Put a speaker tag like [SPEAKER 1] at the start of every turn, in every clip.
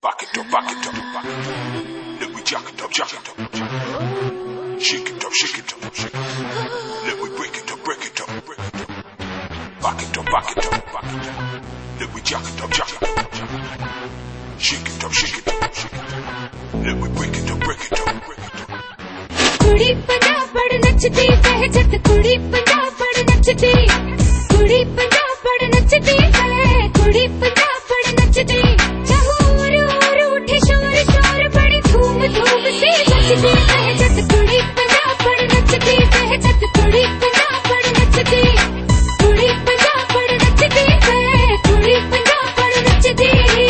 [SPEAKER 1] Back it up, back it up, back it up. Let me jack it up, jack it up. Shake it up, shake it up, shake it up. Let me break it up, break it up, break it up. Back it up, back it up, back it up. Let me jack it up, jack it up, jack it up. Shake it up, shake it up, shake it up. Let me break it up, break it up, break it up.
[SPEAKER 2] कुड़ी पंजाब बड़ नचदी है जट कुड़ी पंजाब बड़ नचदी कुड़ी पंजाब बड़ नचदी है कुड़ी पंजाब बड़ नचदी चहूर और उठे शोर शोर बड़ी धूम धूम से नचदी है जट कुड़ी पंजाब बड़ नचदी है जट कुड़ी पंजाब बड़ नचदी कुड़ी पंजाब बड़ नचदी है कुड़ी पंजाब बड़ नचदी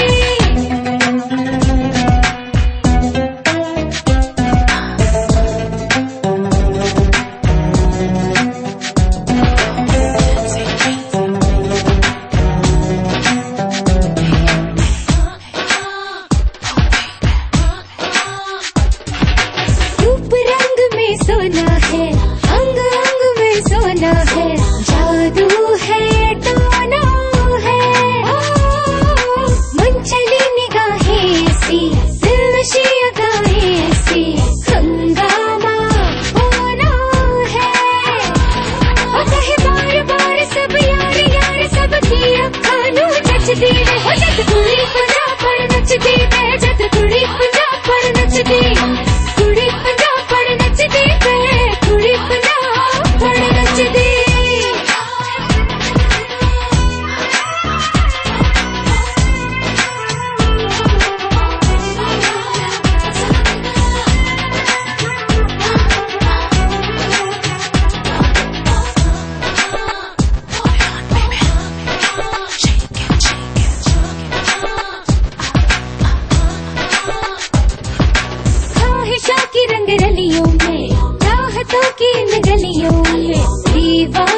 [SPEAKER 2] सोना है अंग अंग में सोना है जादू है टोना है मन चली निगाहें सी दिल नशी अदाएं सी हंगामा होना है और कहे बार बार सब यार यार सब की अखानों नचदी है जट कुड़ी पंजाब पर नचदी है जट कुड़ी पंजाब पर नचदी कुड़ी पंजाब पर नचदी है कुड़ी पंजाब पर नचदी ख्वाहिशों की रंग रलियों में चाहतों की इन गलियों में दीवार